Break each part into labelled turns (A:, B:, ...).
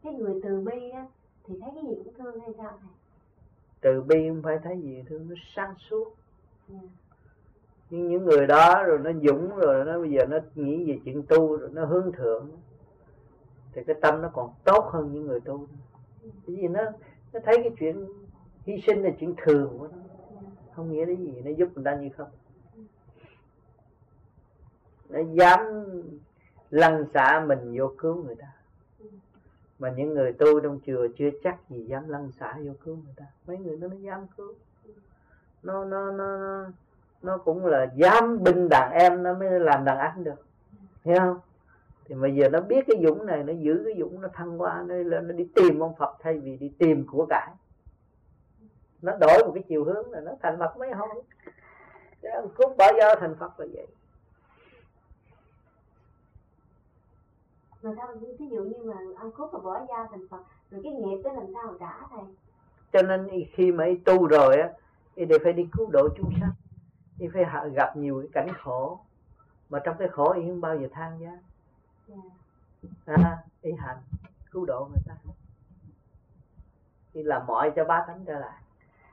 A: Cái người từ bi á thì thấy cái gì cũng thương hay sao thầy?
B: Từ bi không phải thấy gì thương, nó sáng suốt.
A: Yeah.
B: Nhưng những người đó rồi nó dũng rồi nó bây giờ nó nghĩ về chuyện tu rồi nó hướng thượng thì cái tâm nó còn tốt hơn những người tu. Cái gì nó thấy cái chuyện hy sinh là chuyện thường của nó, không nghĩa đến gì, nó giúp người ta như không. Nó dám lăn xả mình vô cứu người ta. Mà những người tu trong chùa chưa chắc gì dám lăn xả vô cứu người ta. Mấy người nó dám cứu. Nó cũng là dám binh đàn em nó mới làm đàn anh được, hiểu không? Thì bây giờ nó biết cái dũng này, nó giữ cái dũng, nó thăng qua, nó đi tìm ông Phật thay vì đi tìm của cải. Nó đổi một cái chiều hướng là nó thành Phật mấy hôm. Ông Cúc bỏ dao thành Phật là vậy.
A: Mà sao ví dụ như mà ăn Cúc mà bỏ dao thành Phật, rồi cái nghiệp đó làm sao mà trả thầy?
B: Cho nên khi mà tu rồi á, thì phải đi cứu độ chúng sanh, thì phải gặp nhiều cái cảnh khổ, mà trong cái khổ thì không bao giờ than giá. Ý hành cứu độ người ta, đi làm mọi cho bá tánh trở lại,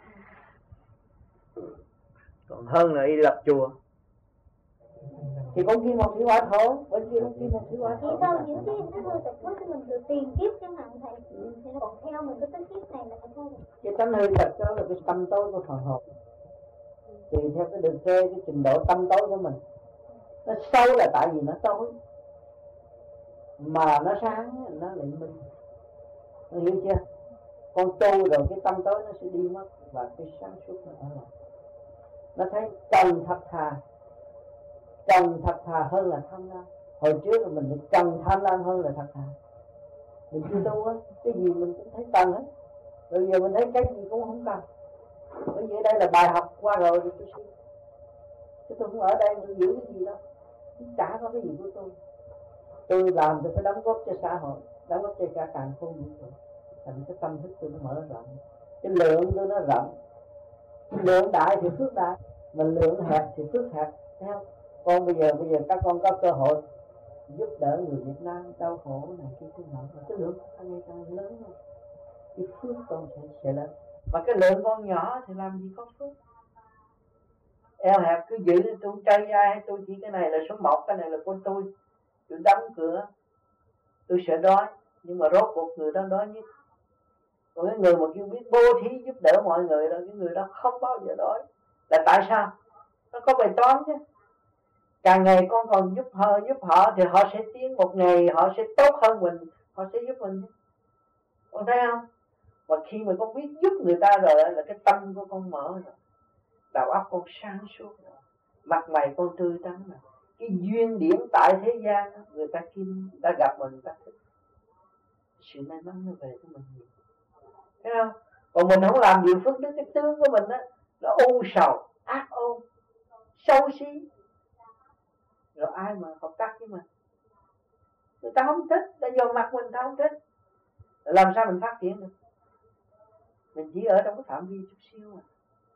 B: còn hơn là đi lập chùa. Thì con kia một thủy hỏa thổ, bên kia con kia một thủy hỏa thổ.
C: Thì sao những cái hư tật xấu của mình từ tiền kiếp chẳng hạn thầy, thì nó còn theo mình tới kiếp này là sao?
B: Cái tánh hư tật đó là cái tâm tối của phần hồn, tùy theo cái đường phê, cái trình độ tâm tối của mình. Nó xấu là tại vì nó tối, mà nó sáng nó lại minh. Nó hiểu chưa? Con tu rồi cái tâm tối nó sẽ đi mất, và cái sáng suốt nó ở lại. Nó thấy cần thật thà hơn là tham lam. Hồi trước là mình cần tham lam hơn là thật thà. Mình chưa tu á, cái gì mình cũng thấy cần hết. Rồi giờ mình thấy cái gì cũng không cần. Bởi vì đây là bài học qua rồi thì tôi suy. Chứ tôi không ở đây tôi giữ cái gì đâu, chả có cái gì của tôi. Tôi làm tôi phải đóng góp cho xã hội, đóng góp cho cả càng không vũ trụ. Thành cái tâm thức tôi nó mở rộng, cái lượng tôi nó rộng. Lượng đại thì phước đại, mà lượng hẹp thì phước hẹp, thấy không? Còn bây giờ các con có cơ hội giúp đỡ người Việt Nam đau khổ này kia kia nọ, cái lượng càng ngày càng lớn rồi, cái phước con sẽ lớn. Mà cái lượng con nhỏ thì làm gì có phước. Eo hẹp cứ giữ tôi trai ai, tôi chỉ cái này là số 1, cái này là của tôi đóng cửa, tôi sợ đói, nhưng mà rốt cuộc người đó đói nhất. Còn cái người mà kêu biết bố thí giúp đỡ mọi người đó, cái người đó không bao giờ đói. Là tại sao? Nó có bài toán chứ. Càng ngày con còn giúp họ thì họ sẽ tiến, một ngày họ sẽ tốt hơn mình, họ sẽ giúp mình. Con thấy không? Và khi mà con biết giúp người ta rồi là cái tâm của con mở rồi, đầu óc con sáng suốt rồi, mặt mày con tươi tắn rồi. Cái duyên điển tại thế gian người ta kim, người ta gặp mình, người ta thích. Sự may mắn nó về với mình nhiều, thấy không? Còn mình không làm điều phước đức, cái tướng của mình á nó u sầu, ác ôn, xấu xí, rồi ai mà hợp tác với mình? Người ta không thích, ta vô mặt mình ta không thích, làm sao mình phát triển được? Mình chỉ ở trong cái phạm vi chút xíu mà.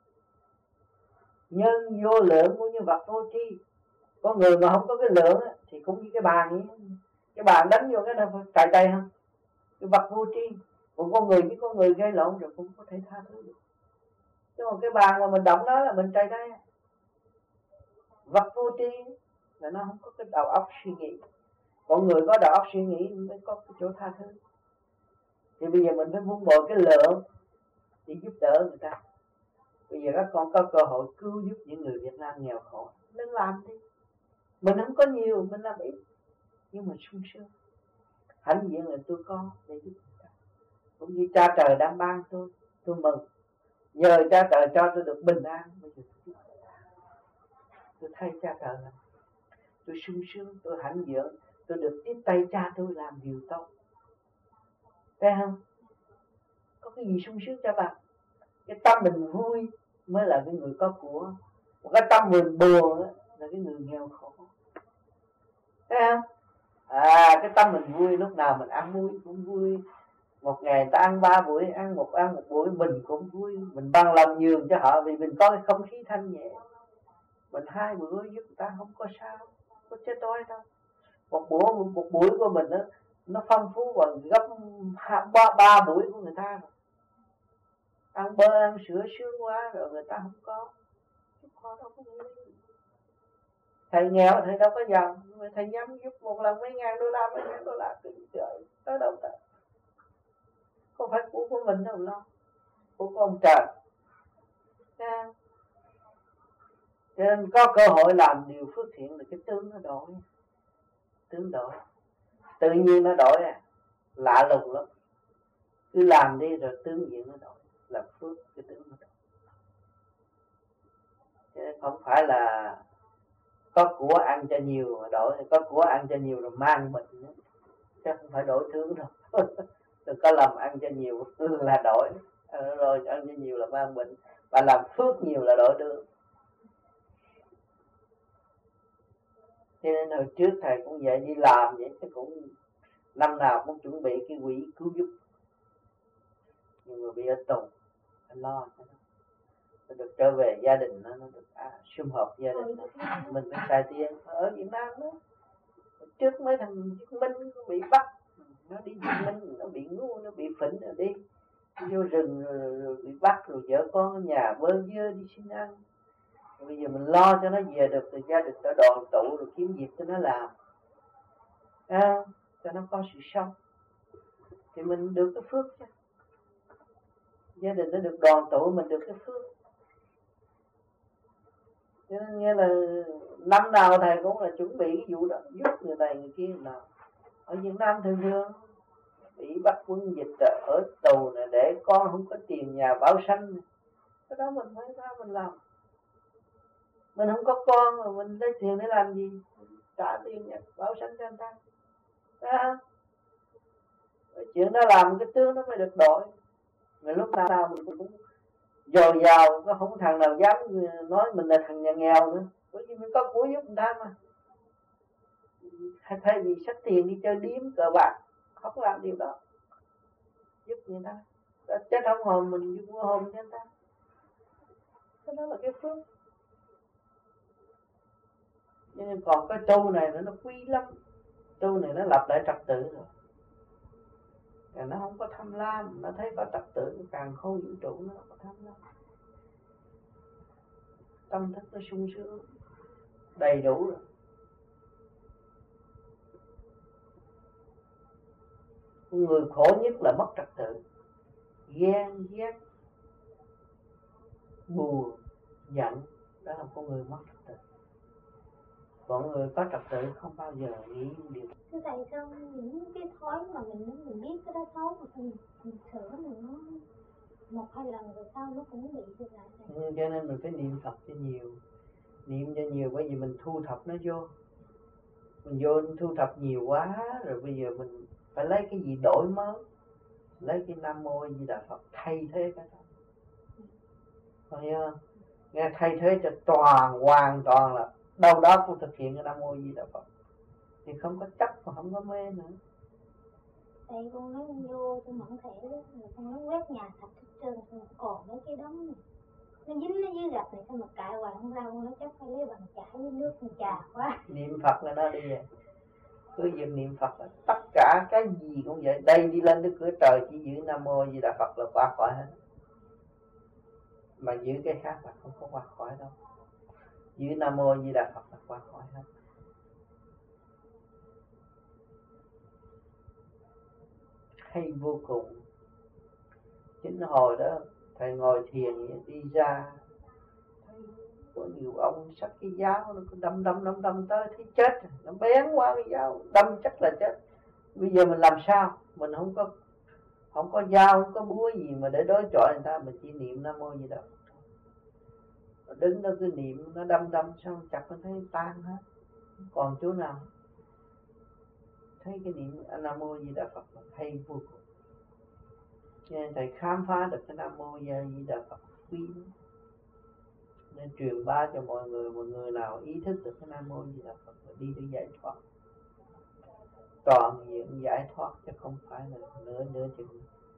B: Nhân vô lượng cũng như vật vô tri. Có người mà không có cái lượng á, thì cũng như cái bàn ấy. Cái bàn đánh vô cái nó cài tay không? Cái vật vô tri. Còn con người chứ con người gây lộn rồi cũng có thể tha thứ được. Chứ còn cái bàn mà mình động đó là mình cài tay. Vật vô tri là nó không có cái đầu óc suy nghĩ. Còn người có đầu óc suy nghĩ mới có cái chỗ tha thứ. Thì bây giờ mình phải vun bồi cái lượng để giúp đỡ người ta. Bây giờ các con có cơ hội cứu giúp những người Việt Nam nghèo khổ, nên làm đi. Mình không có nhiều, mình làm ít, nhưng mà sung sướng. Hãnh diện là tôi có để giúp người ta. Cũng như cha trời đang ban tôi mừng. Nhờ cha trời cho tôi được bình an, bây giờ tôi thay cha trời làm. Tôi sung sướng, tôi hãnh diện, tôi được tiếp tay cha tôi làm điều tốt. Thấy không? Có cái gì sung sướng cho bạn? Cái tâm mình vui mới là cái người có của. Một cái tâm mình buồn là cái người nghèo khổ. Thấy không? Cái tâm mình vui, lúc nào mình ăn vui cũng vui. Một ngày ta ăn 3 buổi, ăn một buổi mình cũng vui. Mình bằng lòng nhường cho họ vì mình có cái không khí thanh nhẹ. Mình 2 bữa giúp người ta không có sao, có chết đói đâu. Một buổi của mình đó, nó phong phú bằng gấp ba buổi của người ta rồi. Ăn bơ ăn sữa sướng quá rồi người ta không có. Họ đâu có nghĩ gì. Thầy nghèo thầy đâu có giàu, thầy dám giúp một lần mấy ngàn đô la trời, tới đâu ta? Không phải của mình đâu lo, của ông trời. Cho nên có cơ hội làm điều phước thiện là cái tướng nó đổi, tướng đổi, tự nhiên nó đổi lạ lùng lắm. Cứ làm đi rồi tướng diện nó đổi, làm phước cái tướng nó đổi. Cho nên không phải là có của ăn cho nhiều mà đổi, có của ăn cho nhiều rồi mang bệnh nữa. Chứ không phải đổi tướng đâu. Đừng có làm ăn cho nhiều là đổi, rồi ăn cho nhiều là mang bệnh, và làm phước nhiều là đổi tướng. Cho nên hồi trước thầy cũng vậy, đi làm vậy chứ cũng năm nào cũng chuẩn bị cái quỹ cứu giúp nhưng mà bị ở tù, anh lo cho nó được trở về gia đình, nó được sum họp gia đình. Mình phải xài tiền ở Việt Nam đó. Trước mấy thằng Chứng Minh bị bắt, nó đi Chứng Minh nó bị ngu, nó bị phỉnh rồi đi vô rừng rồi bị bắt, rồi vợ con ở nhà bơ vơ đi xin ăn. Rồi bây giờ mình lo cho nó về được từ gia đình, nó đoàn tụ rồi kiếm việc cho nó làm, cho nó có sự sống thì mình được cái phước chứ. Gia đình nó được đoàn tụ, mình được cái phước. Cho nên nghĩa là năm nào thầy cũng là chuẩn bị cái vụ đó, giúp người này người kia nào. Ở Việt Nam thường thường bị bắt quân dịch ở tù này để con không có tiền nhà bảo sanh, cái đó mình phải ra mình làm. Mình không có con mà mình lấy tiền để làm gì? Trả tiền nhà bảo sanh cho anh ta. Chuyện đó làm cái tướng nó mới được đổi. Mà lúc nào mình cũng dồi dào, có không thằng nào dám nói mình là thằng nhà nghèo nữa, bởi vì mình có của giúp người ta mà. Thay vì xách tiền đi chơi điếm cờ bạc, không làm điều đó, giúp người ta, chết không hồn mình giúp hồn cho người ta, cái đó là cái phước. Nhưng còn cái tu này nó quý lắm, tu này nó lập lại trật tự rồi. Và nó không có tham lam, nó thấy có trật tự, càng khôn vũ trụ nó không có tham lam. Tâm thức nó sung sướng, đầy đủ rồi. Người khổ nhất là mất trật tự, ghen ghét, buồn, giận, đó là con người mất trật tự. Còn người có trật tự không bao giờ nghĩ điều.
C: Thưa thầy, sao những cái thói mà mình biết cái đó xấu mà mình sửa mình nó một hai lần rồi sau nó cũng bị như lại.
B: Cho nên mình phải niệm Phật cho nhiều, niệm cho nhiều, bởi vì mình thu thập nó vô. Mình vô thu thập nhiều quá rồi bây giờ mình phải lấy cái gì đổi mới, lấy cái Nam Mô Di Đà Phật thay thế cái đó. Còn nghe thay thế cho hoàn toàn là đâu đó cũng thực hiện cái Nam Mô Di Đà Phật thì không có chấp và không có mê nữa.
C: Tại con nói vô tôi mẫn thể đó, con nói quét nhà sạch hết trơn, còn mấy cái đống này nó dính nó dưới gạch này, sao mà cãi hoài không ra, con nói chắc phải lấy bằng chải với nước mình trà quá.
B: Niệm Phật là nó đi vậy. Cứ việc niệm Phật là tất cả cái gì cũng vậy. Đây đi lên tới cửa trời chỉ giữ Nam Mô Di Đà Phật là qua khỏi hết. Mà giữ cái khác là không có qua khỏi đâu. Giữ Nam Mô Di Đà Phật là qua khỏi hết. Hay vô cùng. Chính hồi đó thầy ngồi thiền đi ra, thấy có nhiều ông xách cái giáo nó cứ đâm tới thấy chết, nó bén qua cái giáo đâm chắc là chết. Bây giờ mình làm sao? Mình không có dao, không có búa gì mà để đối chọi người ta, mình chỉ niệm Nam Mô Di Đà Phật. Đứng đó cứ niệm, nó đâm xong chặt nó thấy tan hết, còn chỗ nào. Thấy cái niệm Nam Mô Di Đà Phật là hay vô cùng. Nên thầy khám phá được cái Nam Mô Di Đà Phật quý, nên truyền bá cho mọi người nào ý thức được cái Nam Mô Di Đà Phật là đi tới giải thoát, toàn diện giải thoát, chứ không phải là nửa chừng.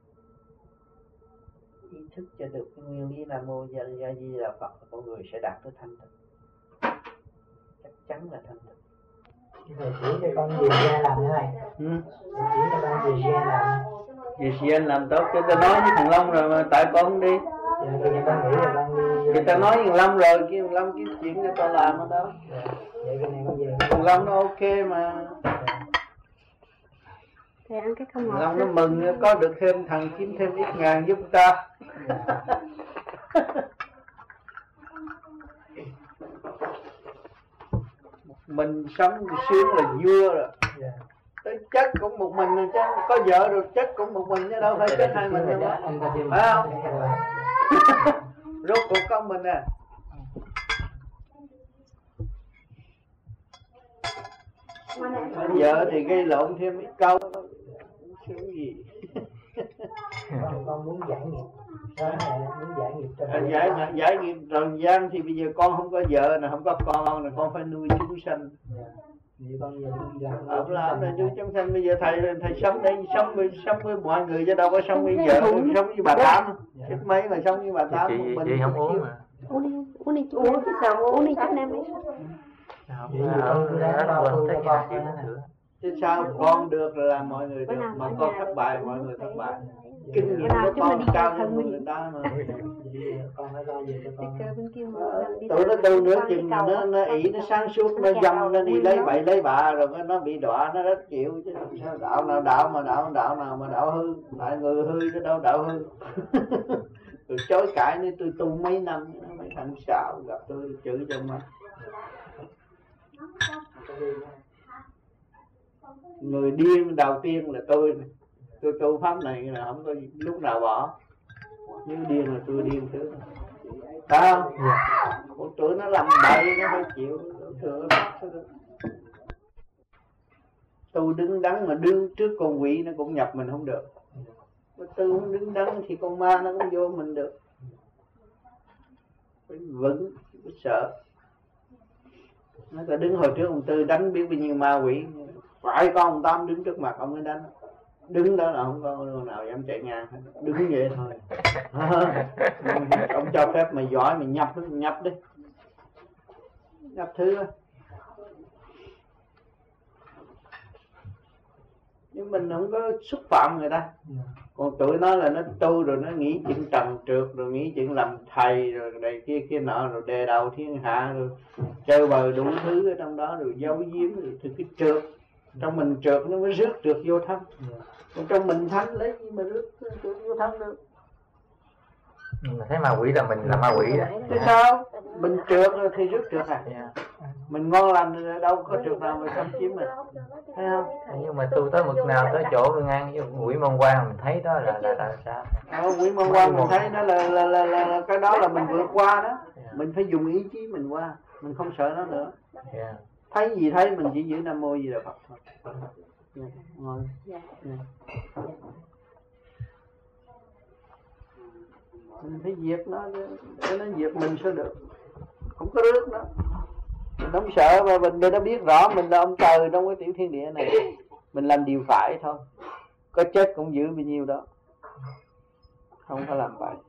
B: Ý thức cho được cái nguyên lý Nam Mô Di Đà Phật là con người sẽ đạt tới thanh tịnh, chắc chắn là thanh tịnh.
D: Thầy chỉ cho con gì ra làm thế này. Thầy chỉ cho con gì ra làm.
B: Gì anh làm tốt, cho ta nói với thằng Long rồi mà tại con không đi.
D: Dạ, thì con nghĩ là con đi.
B: Thì ta nói với thằng Long rồi, kêu thằng Long kiếm chuyện cho tao làm ở đâu.
D: Dạ, vậy cái này con về.
B: Thằng Long nó ok mà.
A: Thầy ăn cái không ngọt.
B: Thằng Long nó mừng có được thêm thằng kiếm thêm ít ngàn giúp ta. Mình sống sướng là vua rồi.
D: Dạ.
B: Tới chết cũng một mình rồi chứ, có vợ rồi chết cũng một mình chứ đâu phải chết hai mình đâu. Phải không? Rốt cuộc con mình à. Vợ thì gây lộn thêm ít câu, sướng gì.
D: Con muốn giải nghiệp. Muốn giải nghiệp cho
B: giải nghiệp trần gian thì bây giờ con không có vợ nè, không có con nè, con phải nuôi chúng sanh.
D: Vậy con giờ đi
B: làm là nuôi chúng sanh. Bây giờ thầy sống đây, sống với mọi người chứ đâu có sống với vợ, sống với bà Tám. Chứ mấy mà sống với bà Tám
E: chị không uống mà.
A: Uống đi chú uống cái sao uống đi chút nam ấy.
B: Chứ sao con được là mọi người được, mà con thất bại mọi người thất bại. Kinh nghiệm của con cao hơn người ta mà.
D: Con phải lo gì cho con.
B: Tụi nó tu nữa chừng nó ỷ, nó sáng suốt, nó dâm, nó đi lấy bậy lấy bạ rồi nó bị đọa, nó rất chịu chứ. Sao đạo nào đạo mà đạo hư, tại người hư chứ đâu đạo hư. Rồi chối cãi nên tôi tu mấy năm, mấy thằng xạo gặp tôi chửi cho mà. Người điên đầu tiên là tôi tu pháp này là không có lúc nào bỏ. Nếu điên là tôi điên thứ. Phải không? Một tuổi nó làm bậy nó phải chịu. Tu đứng đắn mà đứng trước con quỷ nó cũng nhập mình không được. Tu không đứng đắn thì con ma nó cũng vô mình được. Phải vững, phải sợ. Nó ta đứng hồi trước ông Tư đánh biết bao nhiêu ma quỷ. Phải có ông Tám đứng trước mặt ông mới đánh. Đứng đó là không có người nào dám chạy ngang. Đứng vậy thôi. Ông cho phép mày giỏi mày nhập đi. Nhập thứ đó. Nhưng mình không có xúc phạm người ta. Còn tụi nó là nó tu rồi nó nghĩ chuyện trần trượt, rồi nghĩ chuyện làm thầy, rồi này kia nọ, rồi đề đầu thiên hạ, rồi chơi bời đủ thứ ở trong đó, rồi giấu giếm, rồi từ cái trượt. Trong mình trượt nó mới rước trượt vô thân. Còn trong mình thánh lấy gì mà rước trượt vô thân được.
E: Mình thấy ma quỷ là mình là ma quỷ đấy.
B: Thế sao? Mình trượt thì rước trượt à? Mình ngon lành đâu có trượt nào mà xâm chiếm mình. Thấy không?
E: Nhưng mà tu tới mực nào tới chỗ ngang với quỷ môn quan mình thấy đó là sao?
B: Quỷ môn quan mình thấy đó là cái đó là mình vượt qua đó. Mình phải dùng ý chí mình qua, mình không sợ nó nữa. Thấy gì thấy mình chỉ giữ Nam Mô Di Đà Phật thôi. Ngồi. Mình phải diệt nó, để nó diệt mình sao được. Không có rước nó. Mình không sợ mà mình đã biết rõ mình là ông trời trong cái tiểu thiên địa này. Mình làm điều phải thôi. Có chết cũng giữ bao nhiêu đó. Không phải làm vậy.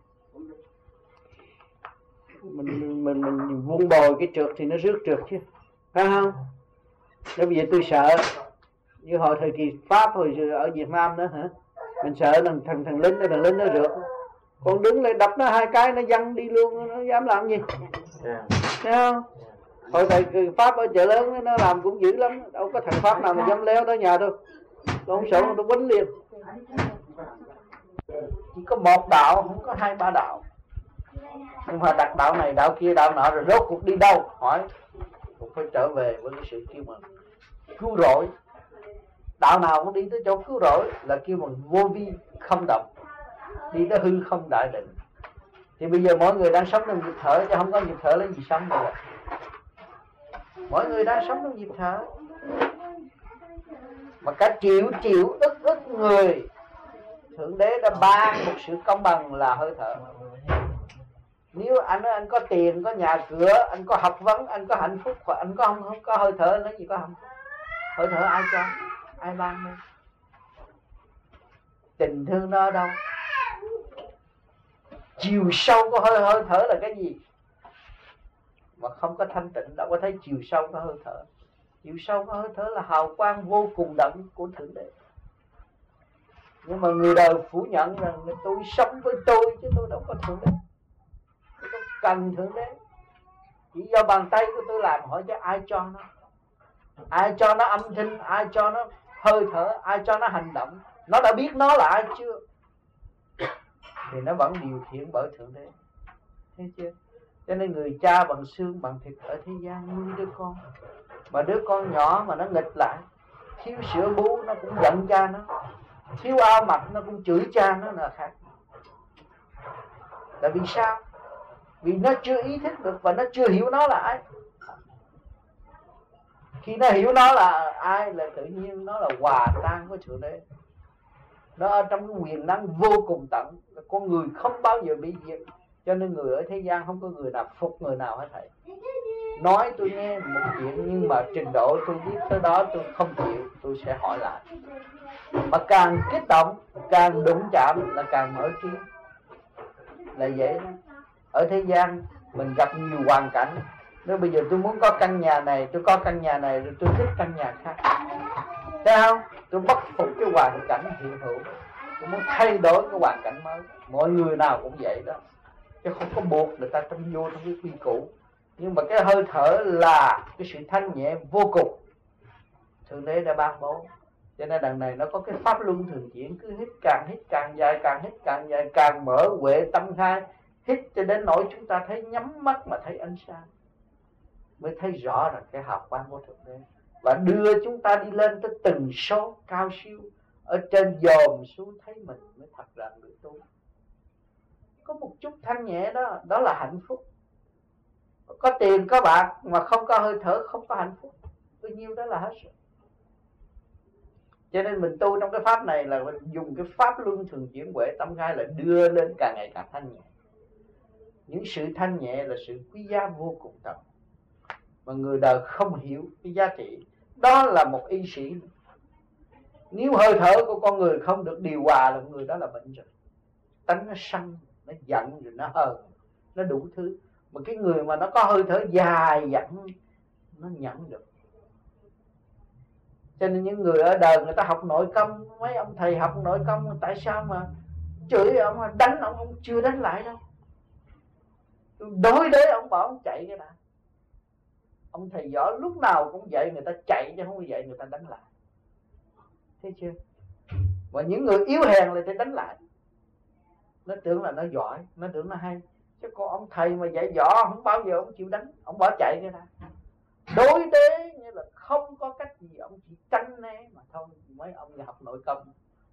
B: Mình vun bồi cái trượt thì nó rước trượt chứ. Phải không? Nếu bây giờ tôi sợ, như hồi thời kỳ Pháp hồi ở Việt Nam đó hả? Mình sợ thằng lính nó rượt. Còn đứng lại đập nó hai cái nó văng đi luôn, nó dám làm gì? Thấy không? Hồi thời kỳ Pháp ở chợ lớn nó làm cũng dữ lắm. Đâu có thằng Pháp nào mà dám leo tới nhà tôi. Tôi không sợ tôi quýnh liền. Chỉ có một đạo, không có hai ba đạo. Nhưng mà đặt đạo này, đạo kia, đạo nọ rồi rốt cuộc đi đâu? Hỏi. Cũng phải trở về với cái sự kêu bằng cứu rỗi. Đạo nào cũng đi tới chỗ cứu rỗi là kêu bằng vô vi không động. Đi tới hư không đại định. Thì bây giờ mỗi người đang sống trong nhịp thở, chứ không có nhịp thở lấy gì sống được. Mỗi người đang sống trong nhịp thở. Mà cả triệu ức người, Thượng Đế đã ban một sự công bằng là hơi thở. Nếu anh có tiền, có nhà cửa, anh có học vấn, anh có hạnh phúc, và anh không có hơi thở, nói gì có hạnh phúc. Hơi thở ai cho? Ai ban đâu? Tình thương đó đâu? Chiều sâu của hơi thở là cái gì? Mà không có thanh tịnh đâu có thấy chiều sâu của hơi thở. chiều sâu của hơi thở là hào quang vô cùng đậm của Thượng Đế. Nhưng mà người đời phủ nhận rằng tôi sống với tôi chứ tôi đâu có Thượng Đế, tôi không cần Thượng Đế. Chỉ do bàn tay của tôi làm, hỏi cho ai cho nó, ai cho nó âm thanh, ai cho nó hơi thở, ai cho nó hành động. Nó đã biết nó là ai chưa thì nó vẫn điều khiển bởi Thượng Đế. Thấy chưa? Cho nên người cha bằng xương bằng thịt ở thế gian nuôi đứa con, mà đứa con nhỏ mà nó nghịch lại, thiếu sữa bú nó cũng giận cha nó, thiếu áo mặc nó cũng chửi cha nó là khác. Là vì sao? Vì nó chưa ý thức được và nó chưa hiểu nó là ai. Khi nó hiểu nó là ai là tự nhiên nó là hòa tan với Thượng Đế. Nó ở trong cái quyền năng vô cùng tận. Con người không bao giờ bị diệt. Cho nên người ở thế gian không có người nào phục người nào hết thầy. Nói tôi nghe một chuyện nhưng mà trình độ tôi biết tới đó tôi không chịu, tôi sẽ hỏi lại. Mà càng kích động, càng đụng chạm là càng mở trí. Là vậy đó. Ở thế gian mình gặp nhiều hoàn cảnh. Nếu bây giờ tôi muốn có căn nhà này, tôi có căn nhà này rồi tôi thích căn nhà khác. Thấy không? Tôi bất phục cái hoàn cảnh hiện hữu. Tôi muốn thay đổi cái hoàn cảnh mới. Mọi người nào cũng vậy đó. Chứ không có buộc người ta vô trong cái quy củ. Nhưng mà cái hơi thở là cái sự thanh nhẹ vô cùng. Thượng Đế đã ban bố. Cho nên đằng này nó có cái pháp luân thường chuyển. Cứ hít càng dài, càng hít càng dài, càng mở huệ tâm khai. Hít cho đến nỗi chúng ta thấy nhắm mắt mà thấy ánh sáng, mới thấy rõ là cái hào quang của Thượng Đế. Và đưa chúng ta đi lên tới từng số cao siêu. Ở trên dòm xuống thấy mình mới thật là người tu. Có một chút thanh nhẹ đó, đó là hạnh phúc. Có tiền, có bạc mà không có hơi thở, không có hạnh phúc. Bao nhiêu đó là hết rồi. Cho nên mình tu trong cái pháp này là mình dùng cái pháp luân thường chuyển huệ tâm khai là đưa lên càng ngày càng thanh nhẹ. Những sự thanh nhẹ là sự quý giá vô cùng tận. Mà người đời không hiểu cái giá trị. Đó là một y sĩ. Nếu hơi thở của con người không được điều hòa là người đó là bệnh rồi. Tánh nó sân, nó giận rồi nó hờn, nó đủ thứ. Mà cái người mà nó có hơi thở dài dặn, nó nhận được. Cho nên những người ở đời người ta học nội công, mấy ông thầy học nội công, tại sao mà chửi ông, đánh ông chưa đánh lại đâu. Đối đế ông bảo ông chạy cái đã. Ông thầy giỏi lúc nào cũng dạy người ta chạy chứ không dạy người ta đánh lại. Thấy chưa? Và những người yếu hèn là phải đánh lại. Nó tưởng là nó giỏi, nó tưởng nó hay. Chứ còn ông thầy mà dạy võ không bao giờ ông chịu đánh, ông bỏ chạy cái đã. Đối đế như là không có cách gì, ông chỉ tránh né mà thôi. Mấy ông học nội công,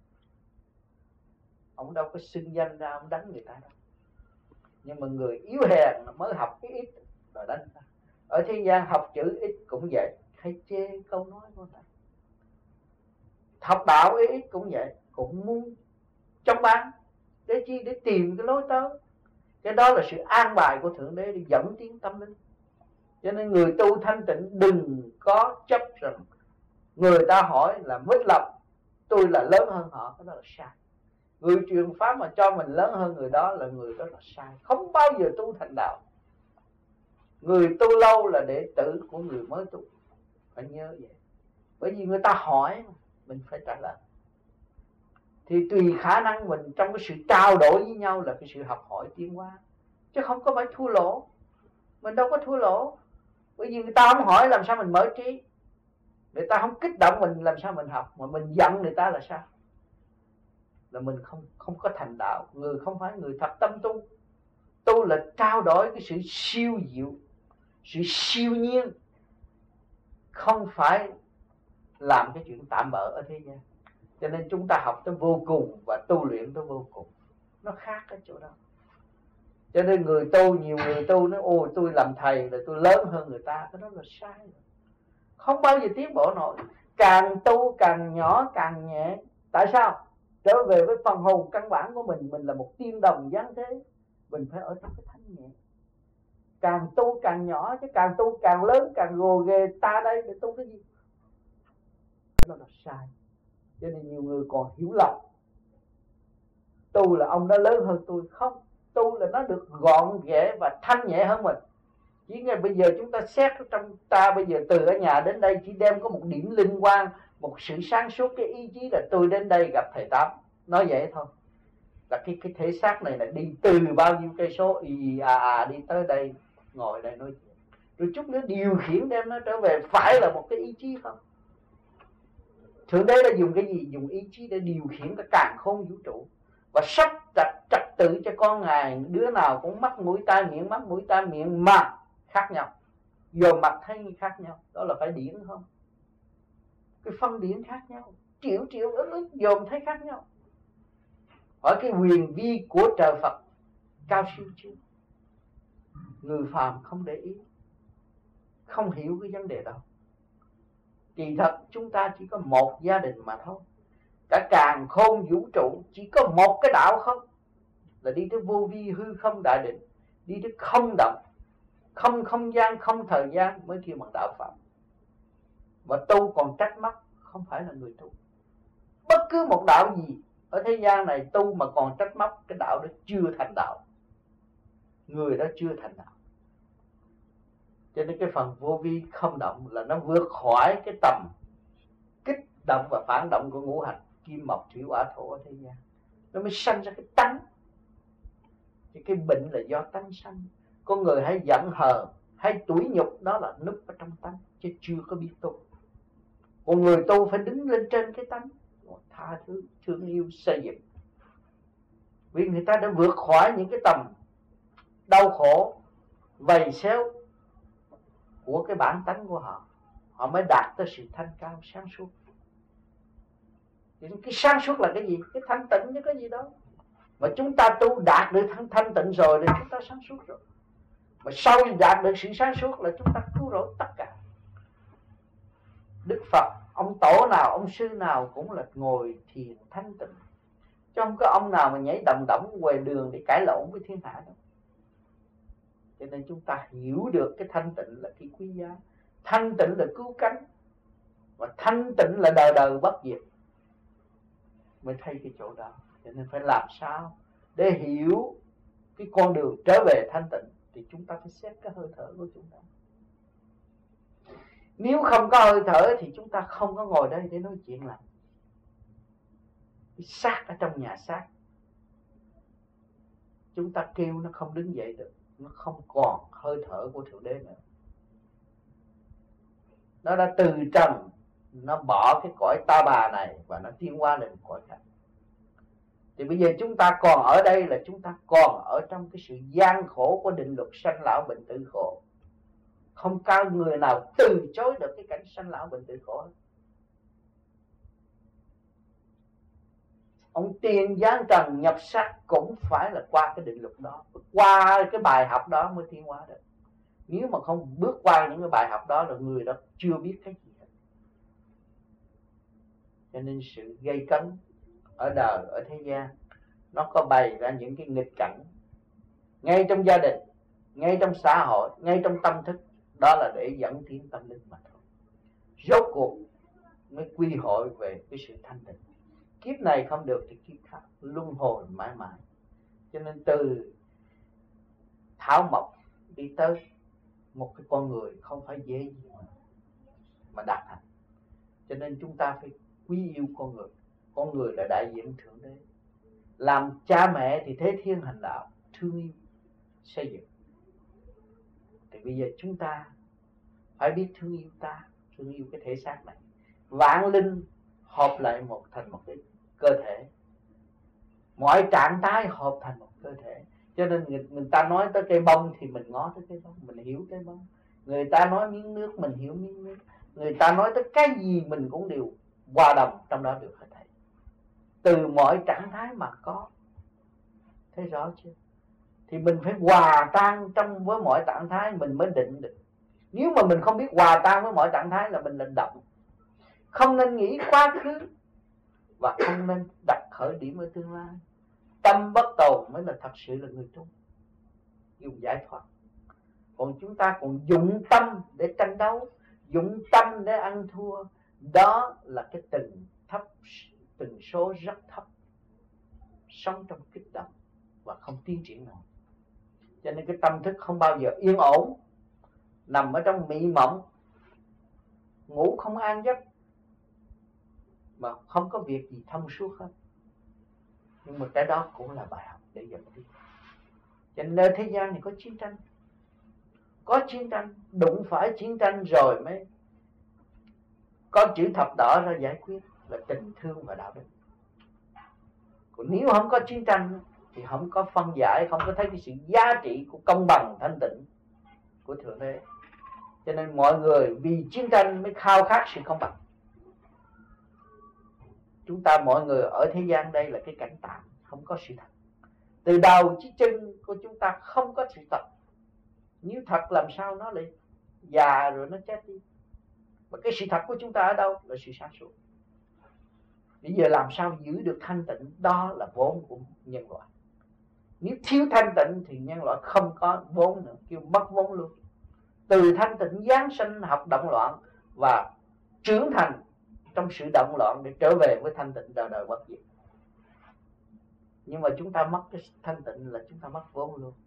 B: ông đâu có xưng danh ra ông đánh người ta đâu. Nhưng mà người yếu hèn mới học cái ít rồi đánh ta. Ở thế gian học chữ ít cũng vậy, hay chê câu nói của ta. Học đạo ít cũng vậy, cũng muốn trong bán. Để chi? Để tìm cái lối tới. Cái đó là sự an bài của Thượng Đế để dẫn tiến tâm linh. Cho nên người tu thanh tịnh đừng có chấp rằng người ta hỏi là mất lòng, tôi là lớn hơn họ, cái đó là sai. Người truyền pháp mà cho mình lớn hơn người đó là người đó là sai. Không bao giờ tu thành đạo. Người tu lâu là đệ tử của người mới tu. Phải nhớ vậy. Bởi vì người ta hỏi mình phải trả lời. Thì tùy khả năng mình trong cái sự trao đổi với nhau là cái sự học hỏi tiến hóa. Chứ không có phải thua lỗ. Mình đâu có thua lỗ. Bởi vì người ta không hỏi làm sao mình mở trí. Người ta không kích động mình làm sao mình học. Mà mình giận người ta là sao? Là mình không có thành đạo. Người không phải người thật tâm tu. Tu là trao đổi cái sự siêu diệu, sự siêu nhiên. Không phải làm cái chuyện tạm bợ ở thế gian. Cho nên chúng ta học tới vô cùng và tu luyện tới vô cùng. Nó khác ở chỗ đó. Cho nên người tu, nhiều người tu nói ôi tôi làm thầy là tôi lớn hơn người ta. Cái đó là sai. Không bao giờ tiến bộ nổi. Càng tu càng nhỏ càng nhẹ. Tại sao? Trở về với phần hồn căn bản của mình. Mình là một tiên đồng giáng thế. Mình phải ở trong cái thanh nhẹ. Càng tu càng nhỏ, chứ càng tu càng lớn, càng gồ ghề ta đây để tu cái gì? Cái đó là sai. Cho nên nhiều người còn hiểu lầm. Tu là ông đó lớn hơn tôi. Không, tu là nó được gọn ghẽ và thanh nhẹ hơn mình. Chỉ ngay bây giờ chúng ta xét trong ta bây giờ từ ở nhà đến đây chỉ đem có một điểm linh quang, một sự sáng suốt, cái ý chí là tôi đến đây gặp thầy Tám, nói vậy thôi. Là cái thể xác này là đi từ bao nhiêu cây số đi tới đây, ngồi đây nói chuyện, rồi chút nữa điều khiển đem nó trở về, phải là một cái ý chí không? Thượng đế đã dùng cái gì? Dùng ý chí để điều khiển cái càn khôn vũ trụ và sắp đặt trật tự cho con Ngài. Đứa nào cũng mắt mũi tai miệng mà khác nhau, dòm mặt thấy khác nhau, đó là phải điển không? Cái phân điển khác nhau, triệu ức dòm thấy khác nhau. Hỏi cái quyền vi của trời Phật cao siêu chưa? Người phàm không để ý, không hiểu cái vấn đề đó. Kỳ thật chúng ta chỉ có một gia đình mà thôi. Cả càn khôn vũ trụ chỉ có một cái đạo không, là đi tới vô vi hư không đại định, đi tới không động, không không gian, không thời gian mới kêu bằng đạo Phật. Và tu còn trách móc không phải là người tu. Bất cứ một đạo gì ở thế gian này tu mà còn trách móc, cái đạo đó chưa thành đạo, người đó chưa thành đạo. Cho nên cái phần vô vi không động là nó vượt khỏi cái tầm kích động và phản động của ngũ hành kim mộc thủy hỏa thổ ở thế gian. Nó mới sanh ra cái tánh. Thì cái bệnh là do tánh sanh. Con người hay giận hờn, hay tủi nhục, đó là núp ở trong tánh, chứ chưa có biết tu. Còn người tu phải đứng lên trên cái tánh, tha thứ, thương yêu, xây dựng. Vì người ta đã vượt khỏi những cái tầm đau khổ, vầy xéo của cái bản tánh của họ, họ mới đạt tới sự thanh cao, sáng suốt. Thì cái sáng suốt là cái gì? Cái thanh tịnh chứ cái gì đó. Mà chúng ta tu đạt được thanh tịnh rồi thì chúng ta sáng suốt rồi. Mà sau đạt được sự sáng suốt là chúng ta cứu rỗi tất cả. Đức Phật, ông tổ nào, ông sư nào cũng là ngồi thiền thanh tịnh, chứ không có ông nào mà nhảy đầm đỏng ngoài đường để cãi lộn với thiên hạ đâu. Cho nên chúng ta hiểu được cái thanh tịnh là cái quý giá. Thanh tịnh là cứu cánh, và thanh tịnh là đời đời bất diệt, mới thấy cái chỗ đó. Cho nên phải làm sao để hiểu cái con đường trở về thanh tịnh, thì chúng ta phải xét cái hơi thở của chúng ta. Nếu không có hơi thở thì chúng ta không có ngồi đây để nói chuyện làm. Cái xác ở trong nhà xác, chúng ta kêu nó không đứng dậy được, nó không còn hơi thở của Thượng Đế nữa. Nó đã từ trần, nó bỏ cái cõi ta bà này và nó tiến qua lên cõi khác. Thì bây giờ chúng ta còn ở đây là chúng ta còn ở trong cái sự gian khổ của định luật sanh lão bệnh tử khổ. Không có người nào từ chối được cái cảnh sanh lão bệnh tử khổ. Ông tiên giáng trần nhập sắc cũng phải là qua cái định luật đó, qua cái bài học đó mới tiến hóa được. Nếu mà không bước qua những cái bài học đó là người đó chưa biết cái gì hết. Cho nên sự gây cấn ở đời, ở thế gian, nó có bày ra những cái nghịch cảnh ngay trong gia đình, ngay trong xã hội, ngay trong tâm thức. Đó là để dẫn tiến tâm linh mà thôi. Rốt cuộc mới quy hội về cái sự thanh tịnh. Kiếp này không được thì kiếp khác, luân hồi mãi mãi. Cho nên từ thảo mộc đi tới một cái con người không phải dễ gì mà đạt thành. Cho nên chúng ta phải quý yêu con người. Con người là đại diện Thượng Đế. Làm cha mẹ thì thế thiên hành đạo, thương yêu, xây dựng. Thì bây giờ chúng ta phải biết thương yêu ta, thương yêu cái thể xác này. Vạn linh hợp lại thành một cái cơ thể. Mọi trạng thái hợp thành một cơ thể. Cho nên người ta nói tới cây bông thì mình ngó tới cây bông, mình hiểu cây bông. Người ta nói miếng nước, mình hiểu miếng nước. Người ta nói tới cái gì mình cũng đều hòa đồng trong đó được hết thảy. Từ mọi trạng thái mà có. Thấy rõ chưa? Thì mình phải hòa tan trong với mọi trạng thái mình mới định được. Nếu mà mình không biết hòa tan với mọi trạng thái là mình định động. Không nên nghĩ quá khứ và không nên đặt khởi điểm ở tương lai. Tâm bất tồn mới là thật sự là người tu, dùng giải thoát. Còn chúng ta còn dụng tâm để tranh đấu, dụng tâm để ăn thua. Đó là cái từng số rất thấp, sống trong kích động và không tiến triển nổi. Cho nên cái tâm thức không bao giờ yên ổn, nằm ở trong mị mộng, ngủ không an giấc, mà không có việc gì thông suốt hết. Nhưng mà cái đó cũng là bài học để dẫn đi. Cho nên thế gian này có chiến tranh. Có chiến tranh, đụng phải chiến tranh rồi mới có chữ thập đỏ ra giải quyết, là tình thương và đạo đức. Còn nếu không có chiến tranh thì không có phân giải, không có thấy cái sự giá trị của công bằng thanh tịnh của Thượng Đế. Cho nên mọi người vì chiến tranh mới khao khát sự công bằng. Chúng ta mọi người ở thế gian đây là cái cảnh tạm, không có sự thật. Từ đầu chí chân của chúng ta không có sự thật. Nếu thật làm sao nó lại già rồi nó chết đi. Và cái sự thật của chúng ta ở đâu? Là sự sáng suốt. Bây giờ làm sao giữ được thanh tịnh? Đó là vốn của nhân loại. Nếu thiếu thanh tịnh thì nhân loại không có vốn nữa, kêu mất vốn luôn. Từ thanh tịnh giáng sinh học động loạn và trưởng thành trong sự động loạn để trở về với thanh tịnh đời đời bất diệt. Nhưng mà chúng ta mất cái thanh tịnh là chúng ta mất vốn luôn.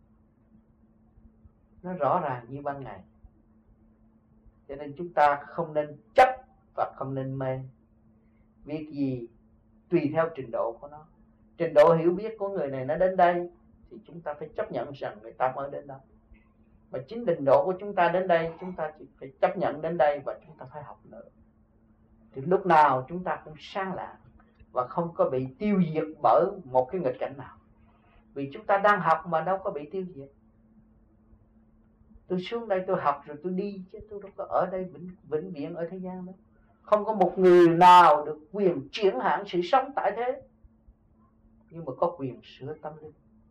B: Nó rõ ràng như ban ngày. Cho nên chúng ta không nên chấp và không nên mê. Việc gì tùy theo trình độ của nó. Trình độ hiểu biết của người này nó đến đây thì chúng ta phải chấp nhận rằng người ta mới đến đó. Và chính trình độ của chúng ta đến đây, chúng ta chỉ phải chấp nhận đến đây và chúng ta phải học nữa. Thì lúc nào chúng ta cũng sáng lạng và không có bị tiêu diệt bởi một cái nghịch cảnh nào. Vì chúng ta đang học mà đâu có bị tiêu diệt. Tôi xuống đây tôi học rồi tôi đi, chứ tôi đâu có ở đây vĩnh viễn ở thế gian đâu. Không có một người nào được quyền chuyển hạn sự sống tại thế, nhưng mà có quyền sửa tâm linh,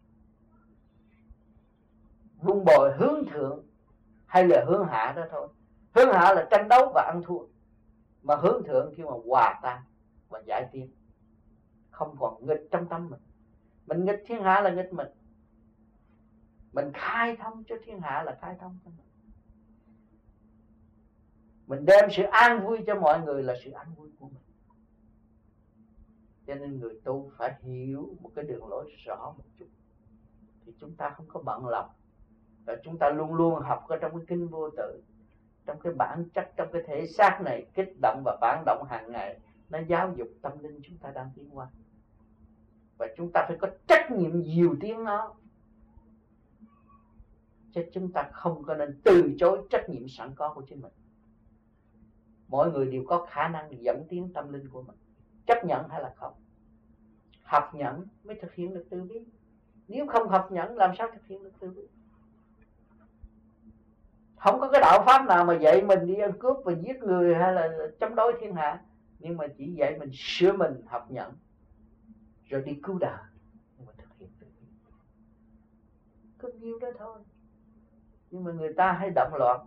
B: vun bồi hướng thượng hay là hướng hạ đó thôi. Hướng hạ là tranh đấu và ăn thua, mà hướng thượng kêu mà hòa tan và giải tiến, không còn nghịch trong tâm mình. Mình nghịch thiên hạ là nghịch mình. Mình khai thông cho thiên hạ là khai thông cho mình. Mình đem sự an vui cho mọi người là sự an vui của mình. Cho nên người tu phải hiểu một cái đường lối rõ một chút, thì chúng ta không có bận lòng. Và chúng ta luôn luôn học ở trong cái kinh vô tự, trong cái bản chất, trong cái thể xác này kích động và phản động hàng ngày, nó giáo dục tâm linh chúng ta đang tiến qua. Và chúng ta phải có trách nhiệm dìu tiếng nó, chứ chúng ta không có nên từ chối trách nhiệm sẵn có của chính mình. Mỗi người đều có khả năng dẫn tiến tâm linh của mình. Chấp nhận hay là không? Học nhẫn mới thực hiện được từ bi. Nếu không học nhẫn làm sao thực hiện được từ bi? Không có cái đạo pháp nào mà dạy mình đi ăn cướp và giết người hay là chống đối thiên hạ. Nhưng mà chỉ dạy mình sửa mình, học nhẫn, rồi đi cứu đời. Nhưng mà thực hiện từ bi có nhiêu đó thôi. Nhưng mà người ta hay động loạn,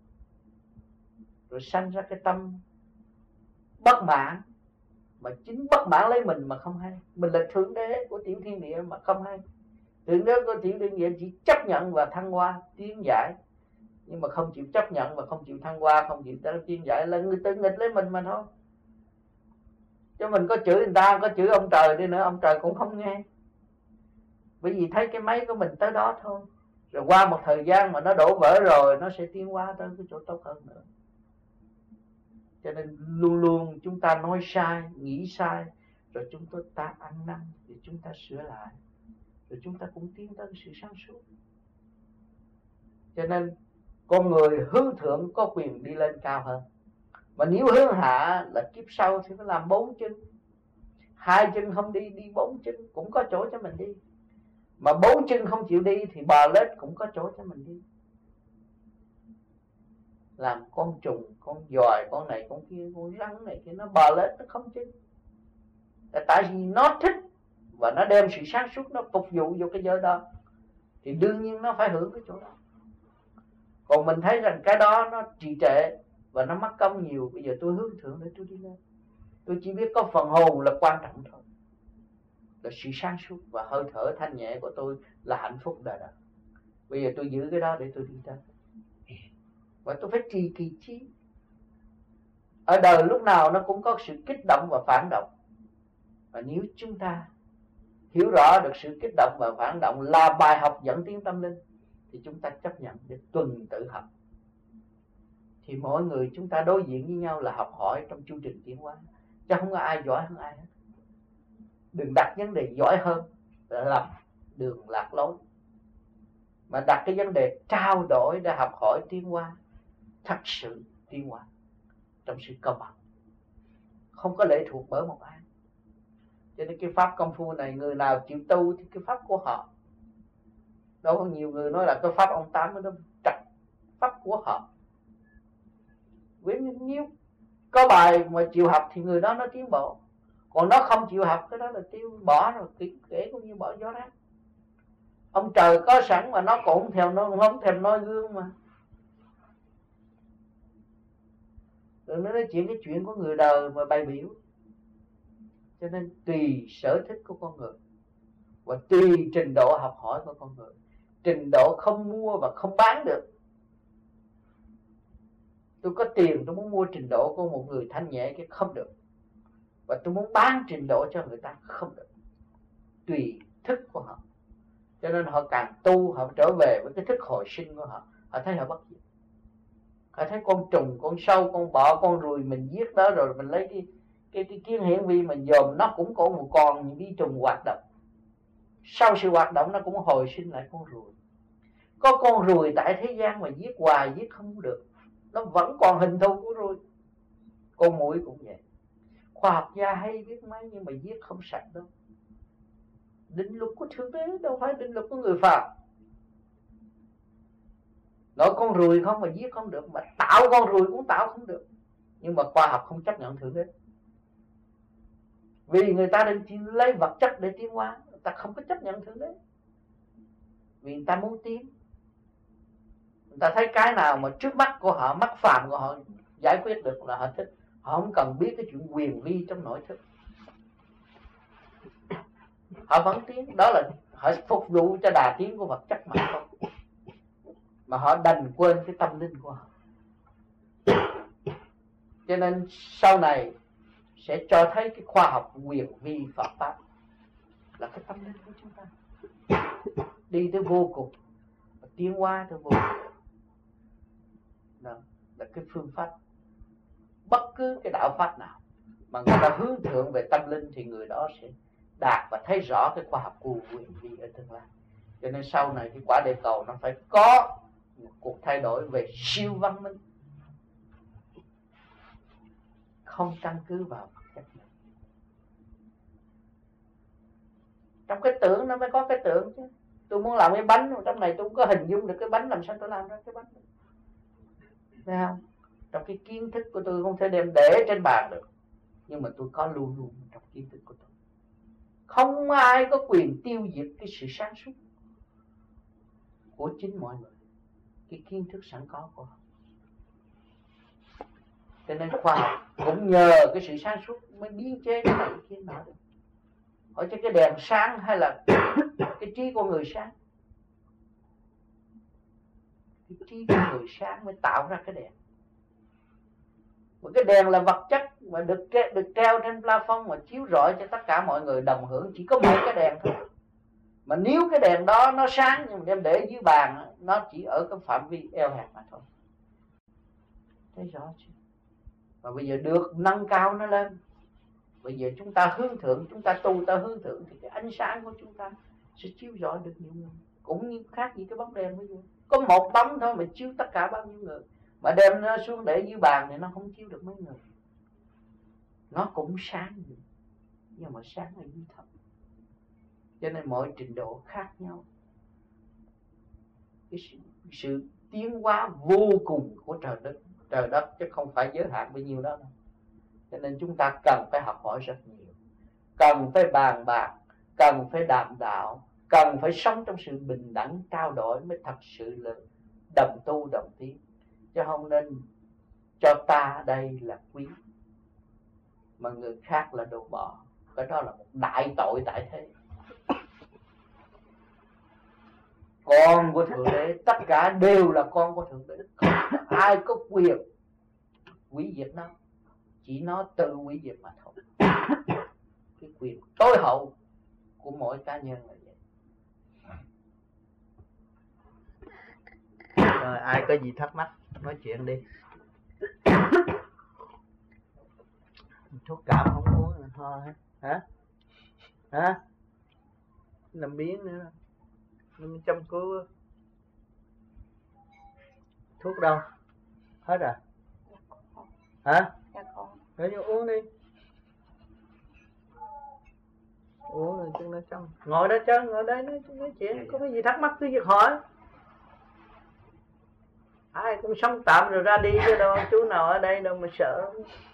B: rồi sanh ra cái tâm bất mãn, mà chính bất mãn lấy mình mà không hay. Mình là thượng đế của tiểu thiên địa mà không hay. Thượng đế của tiểu thiên địa chỉ chấp nhận và thăng hoa, tiến giải, nhưng mà không chịu chấp nhận và không chịu thăng hoa, không chịu tiến giải là người tự nghịch lấy mình mà thôi. Chứ mình có chửi người ta, có chửi ông trời đi nữa, ông trời cũng không nghe. Bởi vì thấy cái máy của mình tới đó thôi. Rồi qua một thời gian mà nó đổ vỡ rồi, nó sẽ tiến hóa tới cái chỗ tốt hơn nữa. Cho nên luôn luôn chúng ta nói sai, nghĩ sai, rồi chúng ta ăn năn thì chúng ta sửa lại, rồi chúng ta cũng tiến tới sự sáng suốt. Cho nên con người hướng thượng có quyền đi lên cao hơn. Mà nếu hướng hạ là kiếp sau thì phải làm 4 chân. 2 chân không đi, đi 4 chân cũng có chỗ cho mình đi. Mà 4 chân không chịu đi thì bò lết cũng có chỗ cho mình đi. Làm con trùng, con giòi, con này, con kia, con rắn này kia, nó bò lết nó không chân. Tại vì nó thích và nó đem sự sáng suốt nó phục vụ vô cái giới đó, thì đương nhiên nó phải hưởng cái chỗ đó. Còn mình thấy rằng cái đó nó trì trệ và nó mất công nhiều. Bây giờ tôi hướng thượng để tôi đi lên. Tôi chỉ biết có phần hồn là quan trọng thôi, là sự sáng suốt và hơi thở thanh nhẹ của tôi là hạnh phúc đời đời. Bây giờ tôi giữ cái đó để tôi đi tới. Và tôi phải trì kỳ trí. Ở đời lúc nào nó cũng có sự kích động và phản động. Và nếu chúng ta hiểu rõ được sự kích động và phản động là bài học dẫn tiến tâm linh, thì chúng ta chấp nhận để tuần tự học thì mỗi người chúng ta đối diện với nhau là học hỏi trong chu trình tiến hóa, chứ không có ai giỏi hơn ai hết. Đừng đặt vấn đề giỏi hơn là lầm đường lạc lối, mà đặt cái vấn đề trao đổi để học hỏi tiến hóa, thật sự tiến hóa trong sự công bằng, không có lệ thuộc bởi một ai. Cho nên cái pháp công phu này, người nào chịu tu thì cái pháp của họ. Đâu có nhiều người nói là cái pháp ông Tám nó trật, pháp của họ. Với nhiêu có bài mà chịu học thì người đó nó tiến bộ, còn nó không chịu học cái đó là tiêu bỏ rồi, kể cũng như bỏ gió rác. Ông trời có sẵn mà nó cũng không thèm noi gương mà. Rồi nó nói chuyện của người đời mà bày biểu. Cho nên tùy sở thích của con người và tùy trình độ học hỏi của con người. Trình độ không mua và không bán được. Tôi có tiền tôi muốn mua trình độ của một người thanh nhẹ cái không được, và tôi muốn bán trình độ cho người ta không được. Tùy thức của họ. Cho nên họ càng tu, họ trở về với cái thức hồi sinh của họ. Họ thấy họ bất diệt. Họ thấy con trùng, con sâu, con bọ, con ruồi mình giết đó, rồi mình lấy cái kiến hiển vi mình dòm, nó cũng có một con vi trùng hoạt động. Sau sự hoạt động nó cũng hồi sinh lại con ruồi. Có con ruồi tại thế gian mà giết hoài giết không được, nó vẫn còn hình thù của ruồi. Con muỗi cũng vậy. Khoa học gia hay biết mấy nhưng mà giết không sạch đâu. Định luật của Thượng Đế đâu phải định luật của người Phàm. Nói con ruồi không mà giết không được, mà tạo con ruồi cũng tạo không được. Nhưng mà khoa học không chấp nhận Thượng Đế. Vì người ta định lấy vật chất để tiến hóa, người ta không có chấp nhận Thượng Đế. Vì người ta muốn tiến. Người ta thấy cái nào mà trước mắt của họ, mắt phàm của họ giải quyết được là họ thích. Họ không cần biết cái chuyện quyền vi trong nội thức. Họ vẫn tiến. Đó là họ phục vụ cho đà tiến của vật chất mà không. Mà họ đành quên cái tâm linh của họ. Cho nên sau này sẽ cho thấy cái khoa học quyền vi Phật pháp là cái tâm linh của chúng ta. Đi tới vô cùng, tiến hóa tới vô cùng. Đó là cái phương pháp. Bất cứ cái đạo pháp nào mà người ta hướng thượng về tâm linh thì người đó sẽ đạt và thấy rõ cái khoa học của quyền vi ở tương lai. Cho nên sau này cái quả địa cầu nó phải có một cuộc thay đổi về siêu văn minh, không căn cứ vào vật chất này. Trong cái tưởng nó mới có cái tưởng chứ. Tôi muốn làm cái bánh, trong này tôi không có hình dung được cái bánh, làm sao tôi làm ra cái bánh được. Thấy không? Trong cái kiến thức của tôi không thể đem để trên bàn được, nhưng mà tôi có luôn luôn trong kiến thức của tôi. Không ai có quyền tiêu diệt cái sự sáng suốt của chính mọi người, cái kiến thức sẵn có của họ. Cho nên khoa học cũng nhờ cái sự sáng suốt mới biến chế cái này kia nọ được. Hỏi cho cái đèn sáng hay là cái trí của người sáng? Cái trí của người sáng mới tạo ra cái đèn. Một cái đèn là vật chất mà được treo trên plafond mà chiếu rọi cho tất cả mọi người đồng hưởng, chỉ có một cái đèn thôi. Mà nếu cái đèn đó nó sáng nhưng mà đem để dưới bàn, nó chỉ ở cái phạm vi eo hẹp mà thôi. Thấy rõ chưa? Và bây giờ được nâng cao nó lên. Bây giờ chúng ta hướng thượng, chúng ta tu ta hướng thượng thì cái ánh sáng của chúng ta sẽ chiếu rọi được nhiều người. Cũng như khác gì cái bóng đèn bây giờ. Có một bóng thôi mà chiếu tất cả bao nhiêu người. Mà đem nó xuống để dưới bàn thì nó không chiếu được mấy người. Nó cũng sáng vậy, nhưng mà sáng ở dưới thấp. Cho nên mọi trình độ khác nhau. Cái sự tiến hóa vô cùng của trời đất chứ không phải giới hạn bao nhiêu đó đâu. Cho nên chúng ta cần phải học hỏi rất nhiều, cần phải bàn bạc, cần phải đàm đạo, cần phải sống trong sự bình đẳng trao đổi mới thật sự là đồng tu đồng tiến. Chứ không nên cho ta đây là quý mà người khác là đồ bỏ. Cái đó là một đại tội tại thế. Con của Thượng Đế, tất cả đều là con của Thượng Đế. Không ai có quyền hủy diệt nó, chỉ nó tự hủy diệt mà thôi. Cái quyền tối hậu của mỗi cá nhân là vậy.
E: Rồi ai có gì thắc mắc nói chuyện đi.
B: Thuốc cảm không uống ho hả? Hả? Làm biến nữa, nó chăm cứu. Thuốc đâu? Hết rồi. Hả?
C: Dạ con.
B: Để cho uống đi. Uống rồi chúng nó xong. Ngồi đó chứ, ngồi đây nói chuyện, có cái gì thắc mắc cứ việc hỏi. Ai cũng sống tạm rồi ra đi chứ đâu, chú nào ở đây đâu mà sợ.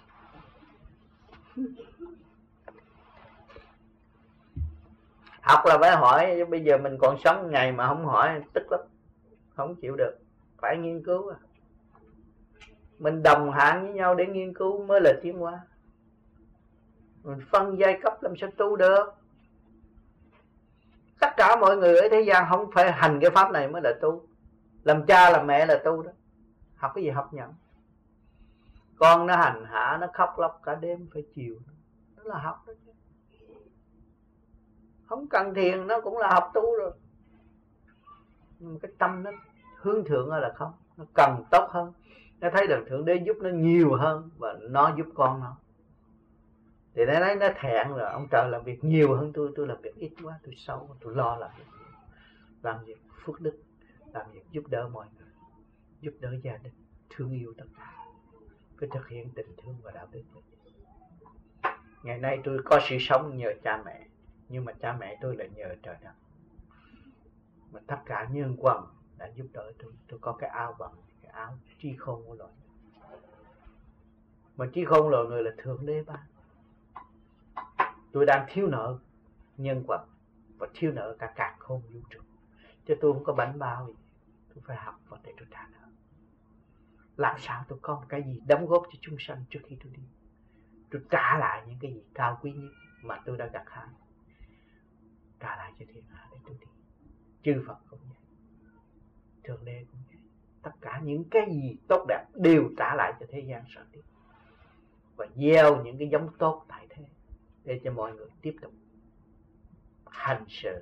B: Học là phải hỏi, bây giờ mình còn sống ngày mà không hỏi tức lắm, không chịu được, phải nghiên cứu. Mình đồng hạng với nhau để nghiên cứu mới là tiến hóa. Mình phân giai cấp làm sao tu được? Tất cả mọi người ở thế gian không phải hành cái pháp này mới là tu. Làm cha làm mẹ là tu đó. Học cái gì học nhận. Con nó hành hạ, nó khóc lóc cả đêm phải chiều, đó là học đó chứ. Không cần thiền nó cũng là học tu rồi. Nhưng cái tâm nó hướng thượng là không, nó cần tốt hơn. Nó thấy rằng Thượng Đế giúp nó nhiều hơn và nó giúp con nó. Thì nó nói nó thẹn rồi, ông trời làm việc nhiều hơn tôi làm việc ít quá, tôi xấu, tôi lo làm việc phước đức, làm việc giúp đỡ mọi người, giúp đỡ gia đình, thương yêu tất cả, phải thực hiện tình thương và đạo đức. Ngày nay tôi có sự sống nhờ cha mẹ, nhưng mà cha mẹ tôi là nhờ trời đất. Mà tất cả nhân quần đã giúp đỡ tôi có cái áo bằng, cái áo trí khôn của loài. Mà trí khôn loài người là Thượng Đế ban. Tôi đang thiếu nợ nhân quần và thiếu nợ cả càn khôn vũ trụ, chứ tôi không có bánh bao gì. Tôi phải học và để tôi trả nợ. Làm sao tôi có một cái gì đóng góp cho chúng sanh trước khi tôi đi? Tôi trả lại những cái gì cao quý nhất mà tôi đã gặt hái, trả lại cho thiên hạ để tôi đi. Chư Phật cũng vậy, Thượng Đế cũng vậy. Tất cả những cái gì tốt đẹp đều trả lại cho thế gian sở tiếp, và gieo những cái giống tốt tại thế để cho mọi người tiếp tục hành sự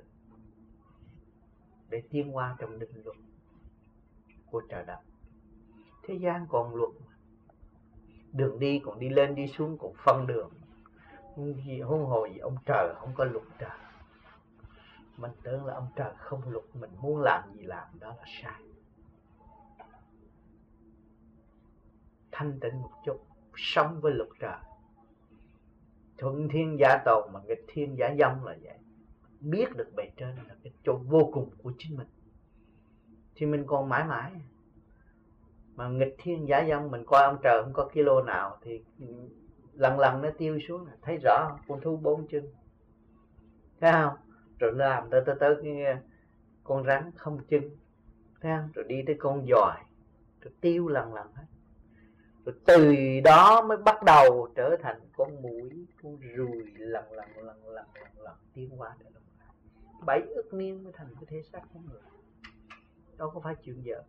B: để tiến hóa trong định luật của trời đất. Thế gian còn luật mà. Đường đi còn đi lên đi xuống còn phân đường. Huống hồ gì ông trời không có luật trời. Mình tưởng là ông trời không luật, mình muốn làm gì làm, đó là sai. Thanh tịnh một chút, sống với luật trời. Thuận thiên giả tồn mà nghịch thiên giả dông là vậy. Biết được bề trên là cái chỗ vô cùng của chính mình thì mình còn mãi mãi. Mà nghịch thiên giả dông, mình coi ông trời không có kilo nào thì lần lần nó tiêu xuống. Thấy rõ con thú 4 chân, thấy không? Rồi làm tới cái con rắn không chân, thấy không? Rồi đi tới con giòi, rồi tiêu lần lần hết. Rồi từ đó mới bắt đầu trở thành con muỗi, con ruồi, lần tiến hóa đến 7 ức niên mới thành cái thể xác của người. Đâu có phải chuyện dở.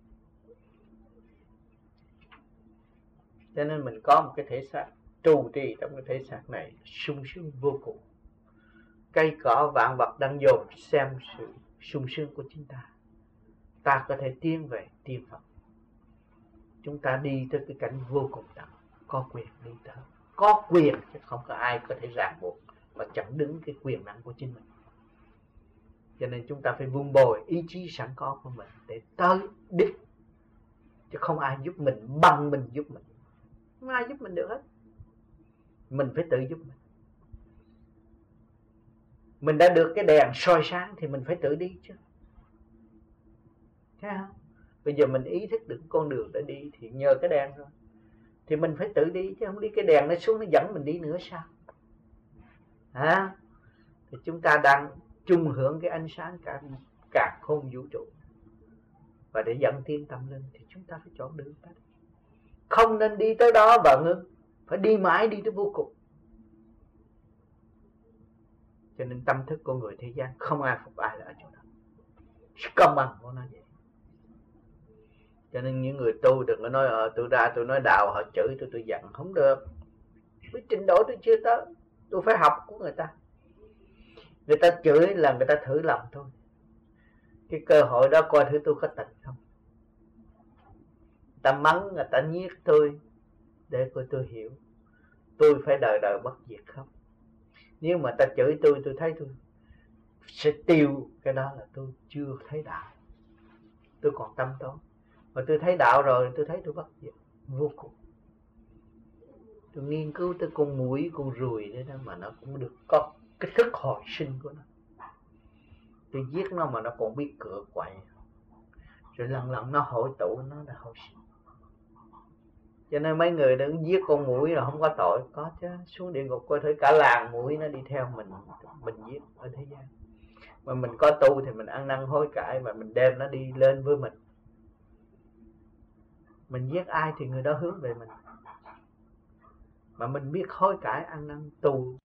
B: Cho nên mình có một cái thể xác trụ trì trong cái thể xác này sung sướng vô cùng. Cây cỏ vạn vật đang dồn xem sự sung sướng của chúng ta. Ta có thể tiến về tiên Phật. Chúng ta đi tới cái cảnh vô cùng tận, có quyền đi tới. Có quyền chứ không có ai có thể ràng buộc mà chặn đứng cái quyền năng của chính mình. Cho nên chúng ta phải vun bồi ý chí sẵn có của mình để tới đích. Chứ không ai giúp mình bằng mình giúp mình. Không ai giúp mình được hết. Mình phải tự giúp mình. Mình đã được cái đèn soi sáng thì mình phải tự đi chứ. Thấy không? Bây giờ mình ý thức được con đường để đi thì nhờ cái đèn thôi. Thì mình phải tự đi chứ không đi cái đèn nó xuống nó dẫn mình đi nữa sao? Hả? Thì chúng ta đang chung hưởng cái ánh sáng cả khôn vũ trụ. Và để dẫn tiến tâm linh thì chúng ta phải chọn đường ta đi. Không nên đi tới đó và ngưng. Phải đi mãi đi tới vô cùng. Cho nên tâm thức của người thế gian không ai phục ai là ở chỗ đó. Công bằng của nó vậy. Cho nên những người tu đừng có nói tôi ra tôi nói đạo họ chửi tôi giận. Không được. Với trình độ tôi chưa tới. Tôi phải học của người ta. Người ta chửi là người ta thử lòng thôi. Cái cơ hội đó coi thử tôi có tịnh không. Người ta mắng, người ta nhiếc tôi,
F: để tôi hiểu tôi phải đời đời bất diệt không. Nếu mà ta chửi tôi thấy tôi sẽ tiêu, cái đó là tôi chưa thấy đạo, tôi còn tâm tối. Mà tôi thấy đạo rồi tôi thấy tôi bất diệt vô cùng. Tôi nghiên cứu tới con muỗi, con ruồi đấy đó mà nó cũng được có cái thức hồi sinh của nó. Tôi giết nó mà nó còn biết cựa quậy, rồi lần lần nó hội tụ, nó đã hồi sinh. Cho nên mấy người đừng giết con muỗi là không có tội. Có chứ, xuống địa ngục coi thử cả làng muỗi nó đi theo mình giết ở thế gian. Mà mình có tu thì mình ăn năn hối cải và mình đem nó đi lên với mình. Mình giết ai thì người đó hướng về mình. Mà mình biết hối cải, ăn năn, tu,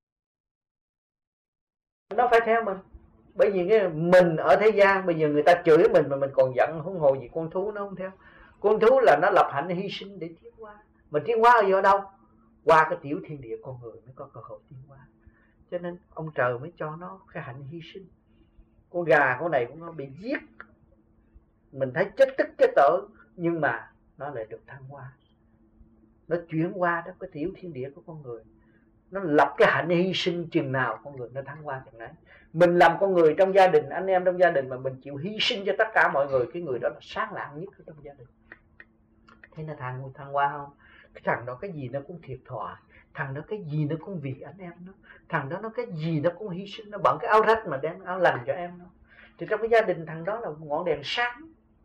F: nó phải theo mình. Bởi vì cái mình ở thế gian, bây giờ người ta chửi mình mà mình còn giận, huống hồ gì con thú nó không theo. Con thú là nó lập hạnh hy sinh để tiến hóa. Mà tiến hóa ở đâu? Qua cái tiểu thiên địa con người mới có cơ hội tiến hóa. Cho nên ông trời mới cho nó cái hạnh hy sinh. Con gà con này cũng nó bị giết, mình thấy chết tức chết tội, nhưng mà nó lại được thăng hoa. Nó chuyển qua đó cái tiểu thiên địa của con người. Nó lập cái hạnh hy sinh chừng nào con người nó thăng hoa chừng đấy. Mình làm con người trong gia đình, anh em trong gia đình mà mình chịu hy sinh cho tất cả mọi người, cái người đó là sáng lạng nhất trong gia đình. Thế là thăng hoa không? Cái thằng đó cái gì nó cũng thiệt thòi, thằng đó cái gì nó cũng vì anh em nó, thằng đó nó cái gì nó cũng hy sinh, nó bận cái áo rách mà đem áo lành cho em nó. Thì trong cái gia đình thằng đó là ngọn đèn sáng.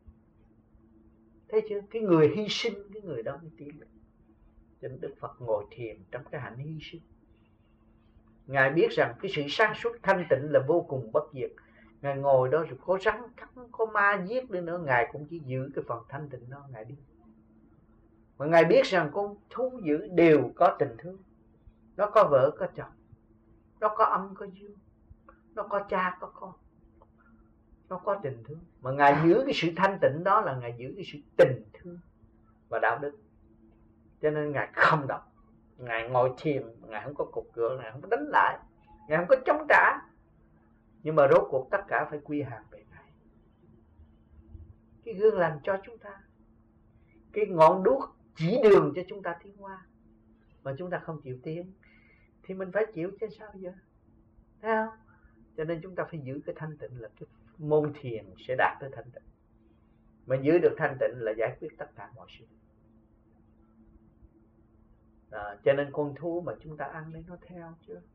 F: Thấy chưa? Cái người hy sinh, cái người đó mới tiến lên. Cho nên Đức Phật ngồi thiền trong cái hạnh hy sinh. Ngài biết rằng cái sự sáng suốt thanh tịnh là vô cùng bất diệt. Ngài ngồi đó rồi có rắn cắn, có ma giết đi nữa, Ngài cũng chỉ giữ cái phần thanh tịnh đó, Ngài đi. Mà Ngài biết rằng con thú dữ đều có tình thương. Nó có vợ có chồng, nó có âm có dương, nó có cha có con, nó có tình thương. Mà Ngài giữ cái sự thanh tịnh đó là Ngài giữ cái sự tình thương và đạo đức. Cho nên Ngài không động. Ngài ngồi thiền, Ngài không có cục cửa, Ngài không có đánh lại, Ngài không có chống trả. Nhưng mà rốt cuộc tất cả phải quy hàng về Ngài. Cái gương lành cho chúng ta, cái ngọn đuốc chỉ đường cho chúng ta tiến qua. Mà chúng ta không chịu tiến thì mình phải chịu chứ sao giờ. Thấy không? Cho nên chúng ta phải giữ cái thanh tịnh, là cái môn thiền sẽ đạt tới thanh tịnh. Mà giữ được thanh tịnh là giải quyết tất cả mọi sự. Cho nên con thú mà chúng ta ăn đấy nó theo chứ.